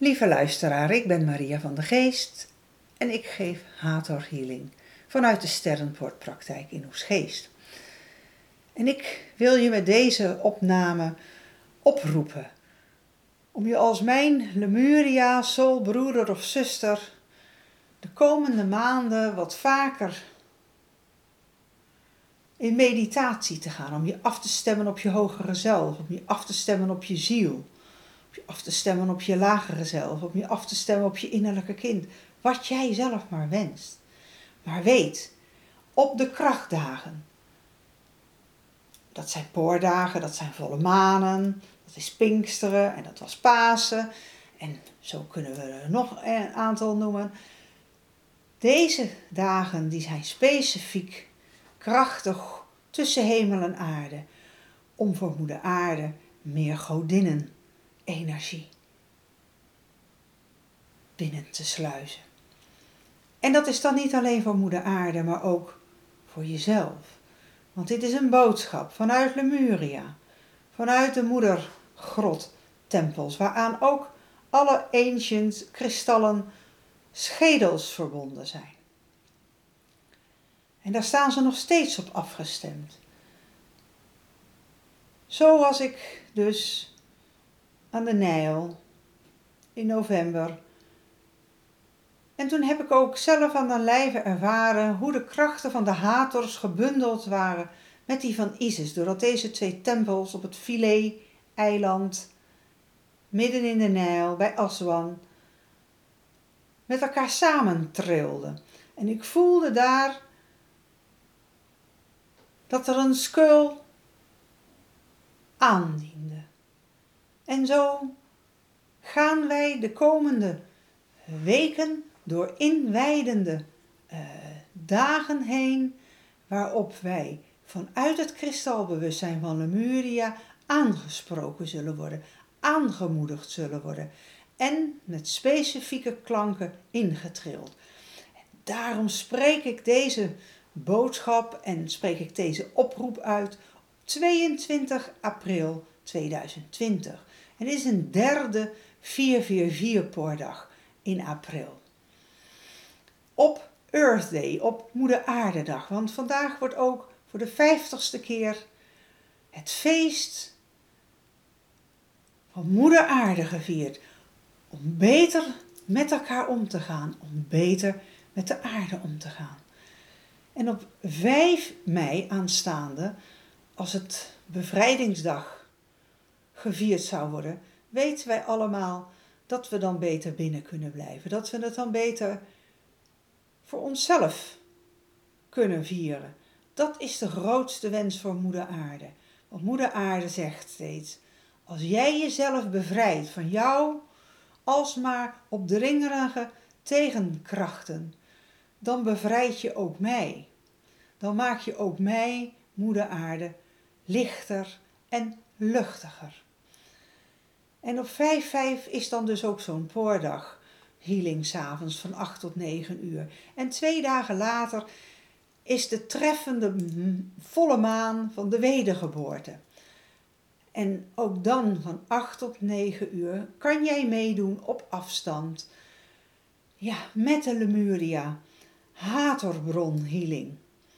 Lieve luisteraar, ik ben Maria van de Geest en ik geef Hathor Healing vanuit de Sterrenpoortpraktijk in Oegstgeest. En ik wil je met deze opname oproepen om je als mijn Lemuria, soulbroeder of zuster de komende maanden wat vaker in meditatie te gaan, om je af te stemmen op je hogere zelf, om je af te stemmen op je ziel, om je af te stemmen op je lagere zelf, om je af te stemmen op je innerlijke kind, wat jij zelf maar wenst. Maar weet, op de krachtdagen, dat zijn poordagen, dat zijn volle manen, dat is Pinksteren en dat was Pasen en zo kunnen we er nog een aantal noemen. Deze dagen die zijn specifiek krachtig tussen hemel en aarde, om voor moeder aarde meer godinnen energie binnen te sluizen. En dat is dan niet alleen voor moeder aarde, maar ook voor jezelf. Want dit is een boodschap vanuit Lemuria, vanuit de moedergrottempels, waaraan ook alle ancient kristallen schedels verbonden zijn. En daar staan ze nog steeds op afgestemd. Zo was ik dus aan de Nijl in november. En toen heb ik ook zelf aan de lijve ervaren hoe de krachten van de Hathors gebundeld waren met die van Isis. Doordat deze twee tempels op het Philae-eiland, midden in de Nijl, bij Aswan, met elkaar samentrilden. En ik voelde daar dat er een skeul aandiende. En zo gaan wij de komende weken door inwijdende dagen heen, waarop wij vanuit het kristalbewustzijn van Lemuria aangesproken zullen worden, aangemoedigd zullen worden en met specifieke klanken ingetrild. Daarom spreek ik deze boodschap en spreek ik deze oproep uit op 22 april 2020. En dit is een derde 444-poordag in april. Op Earth Day, op Moeder Aardedag, want vandaag wordt ook voor de 50ste keer het feest van Moeder Aarde gevierd. Om beter met elkaar om te gaan, om beter met de aarde om te gaan. En op 5 mei aanstaande, als het bevrijdingsdag gevierd zou worden, weten wij allemaal dat we dan beter binnen kunnen blijven. Dat we het dan beter voor onszelf kunnen vieren. Dat is de grootste wens voor Moeder Aarde. Want Moeder Aarde zegt steeds, als jij jezelf bevrijdt van jou alsmaar opdringerige tegenkrachten, dan bevrijd je ook mij. Dan maak je ook mij, Moeder Aarde, lichter en luchtiger. En op 5/5 is dan dus ook zo'n poordag, healing 's avonds van 8 tot 9 uur. En 2 dagen later is de treffende volle maan van de wedergeboorte. En ook dan van 8 tot 9 uur kan jij meedoen op afstand. Ja, met de Lemuria Hathorbron healing.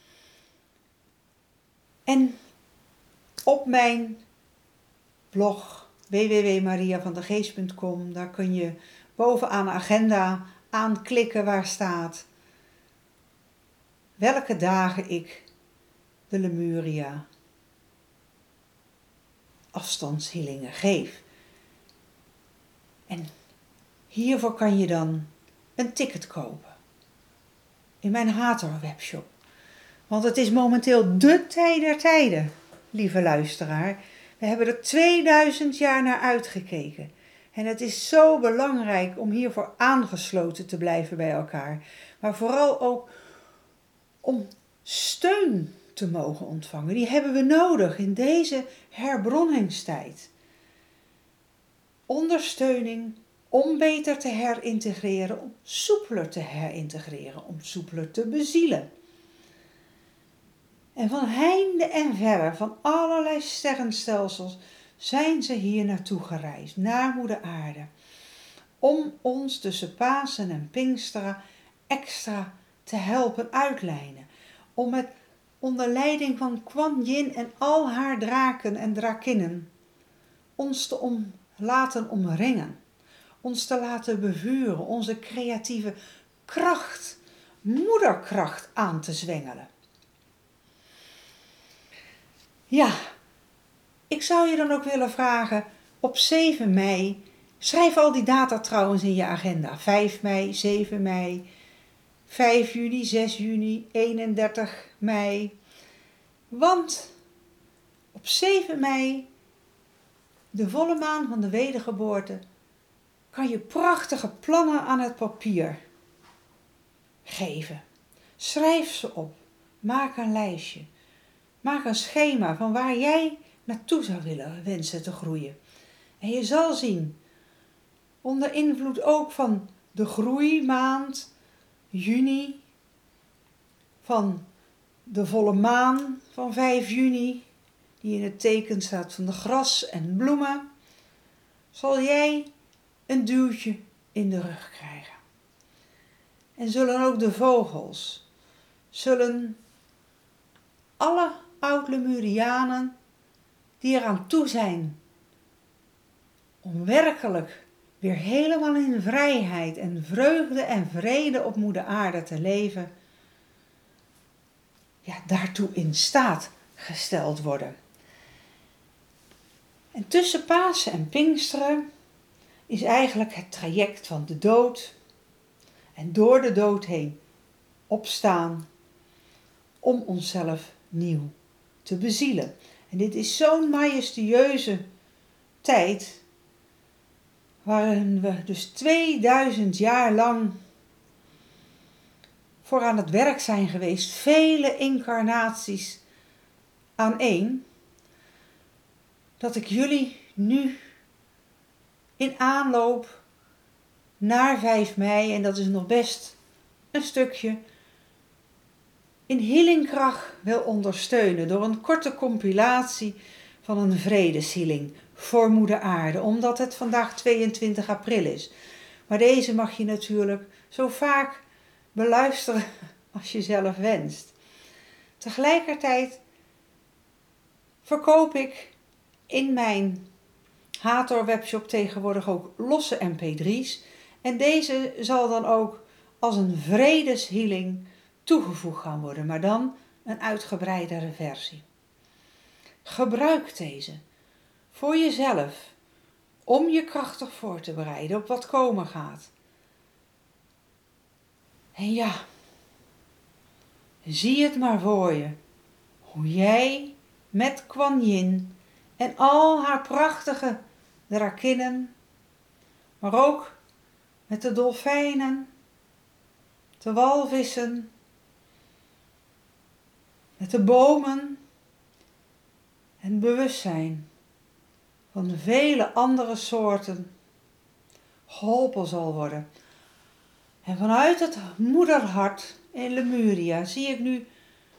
En op mijn blog www.mariavandegeest.com, daar kun je bovenaan de agenda aanklikken waar staat welke dagen ik de Lemuria afstandshealingen geef. En hiervoor kan je dan een ticket kopen in mijn Hathor webshop. Want het is momenteel de tijd der tijden, lieve luisteraar. We hebben er 2000 jaar naar uitgekeken. En het is zo belangrijk om hiervoor aangesloten te blijven bij elkaar. Maar vooral ook om steun te mogen ontvangen. Die hebben we nodig in deze herbronningstijd. Ondersteuning om beter te herintegreren, om soepeler te herintegreren, om soepeler te bezielen. En van heinde en verre, van allerlei sterrenstelsels, zijn ze hier naartoe gereisd, naar Moeder Aarde. om ons tussen Pasen en Pinksteren extra te helpen uitlijnen. Om met onder leiding van Kuan Yin en al haar draken en drakinnen ons te laten omringen. Ons te laten bevuren, onze creatieve kracht, moederkracht aan te zwengelen. Ja, ik zou je dan ook willen vragen, op 7 mei, schrijf al die data trouwens in je agenda. 5 mei, 7 mei, 5 juni, 6 juni, 31 mei. Want op 7 mei, de volle maan van de wedergeboorte, kan je prachtige plannen aan het papier geven. Schrijf ze op. Maak een lijstje. Maak een schema van waar jij naartoe zou willen wensen te groeien. En je zal zien, onder invloed ook van de groeimaand, juni, van de volle maan van 5 juni, die in het teken staat van de gras en bloemen, zal jij een duwtje in de rug krijgen. En zullen ook de vogels, zullen alle oud-Lemurianen die eraan toe zijn om werkelijk weer helemaal in vrijheid en vreugde en vrede op moeder aarde te leven, daartoe in staat gesteld worden. En tussen Pasen en Pinksteren is eigenlijk het traject van de dood en door de dood heen opstaan om onszelf nieuw te bezielen. En dit is zo'n majestueuze tijd waarin we dus 2000 jaar lang voor aan het werk zijn geweest, vele incarnaties aan één, dat ik jullie nu in aanloop naar 5 mei, en dat is nog best een stukje, in healingkracht wil ondersteunen door een korte compilatie van een vredeshealing voor moeder aarde, omdat het vandaag 22 april is. Maar deze mag je natuurlijk zo vaak beluisteren als je zelf wenst. Tegelijkertijd verkoop ik in mijn Hathor webshop tegenwoordig ook losse mp3's. En deze zal dan ook als een vredeshealing toegevoegd gaan worden, maar dan een uitgebreidere versie. Gebruik deze voor jezelf om je krachtig voor te bereiden op wat komen gaat. En ja, zie het maar voor je, hoe jij met Kuan Yin en al haar prachtige drakinnen, maar ook met de dolfijnen, de walvissen, met de bomen en bewustzijn van de vele andere soorten geholpen zal worden. En vanuit het moederhart in Lemuria zie ik nu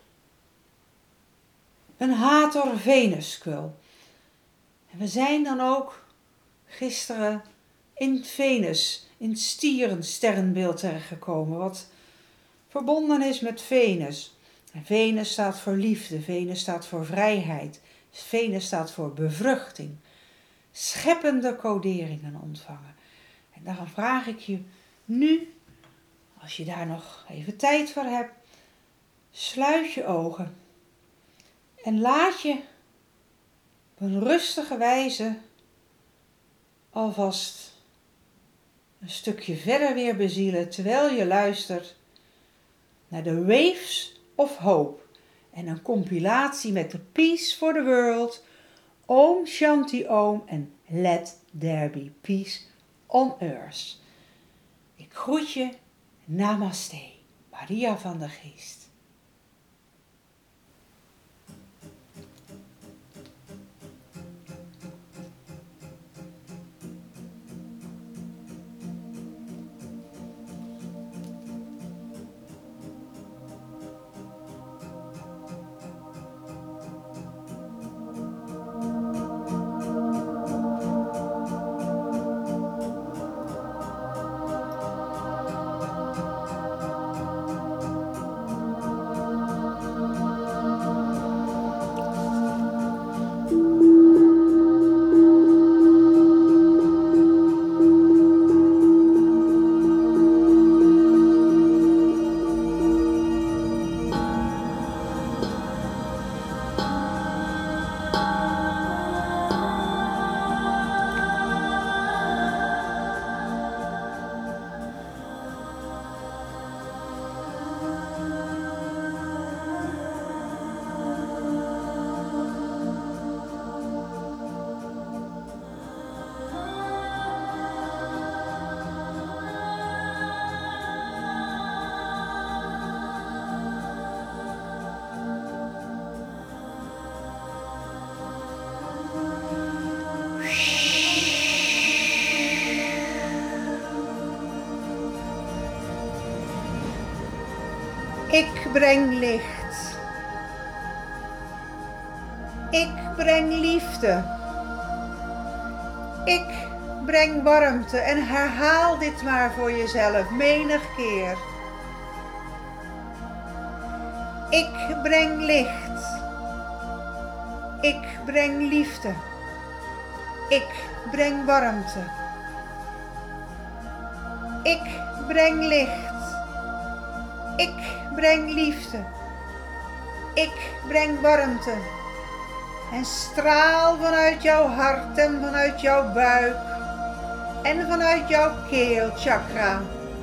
een Hathor Venuskwil. En we zijn dan ook gisteren in Venus, in het stierensterrenbeeld terechtgekomen, wat verbonden is met Venus. En Venus staat voor liefde, Venus staat voor vrijheid, Venus staat voor bevruchting, scheppende coderingen ontvangen. En daarom vraag ik je nu, als je daar nog even tijd voor hebt, sluit je ogen en laat je op een rustige wijze alvast een stukje verder weer bezielen, terwijl je luistert naar de Waves of Hope en een compilatie met de Peace for the World, Om Shanti Om en Let There Be Peace on Earth. Ik groet je, Namaste, Maria van der Geest. Ik breng licht. Ik breng liefde. Ik breng warmte en herhaal dit maar voor jezelf menig keer. Ik breng licht. Ik breng liefde. Ik breng warmte. Ik breng licht. Ik breng liefde. Ik breng warmte. En straal vanuit jouw hart en vanuit jouw buik en vanuit jouw keelchakra.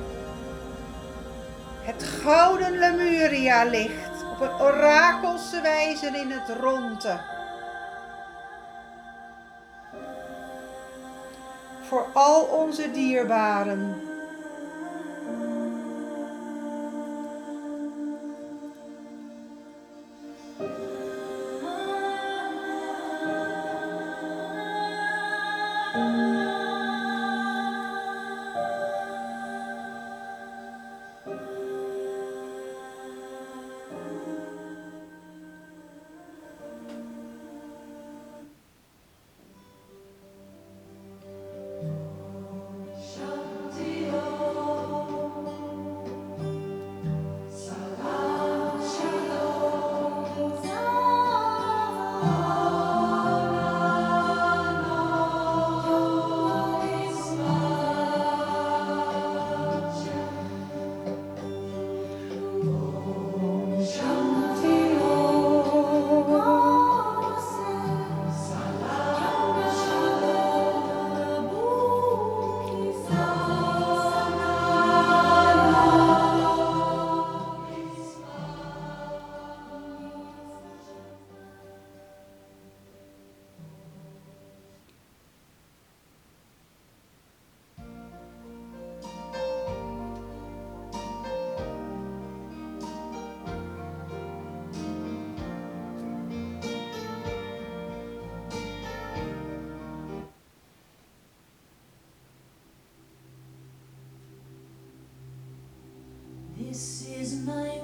Het gouden Lemuria ligt op een orakelse wijze in het ronde. Voor al onze dierbaren. This is my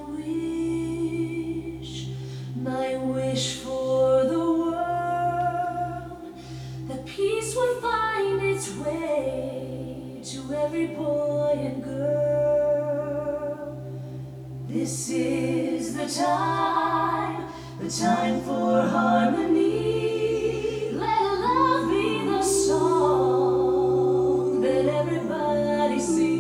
wish for the world, that peace will find its way to every boy and girl. This is the time for harmony. Let love be the song that everybody sings.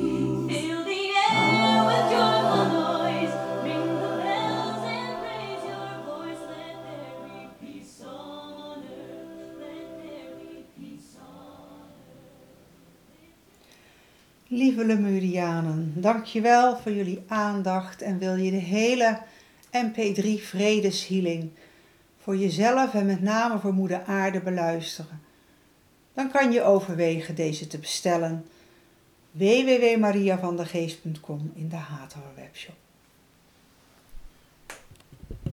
Lieve Lemurianen, dankjewel voor jullie aandacht en wil je de hele MP3 Vredeshealing voor jezelf en met name voor Moeder Aarde beluisteren. Dan kan je overwegen deze te bestellen. www.mariavandergeest.com in de Hathor webshop.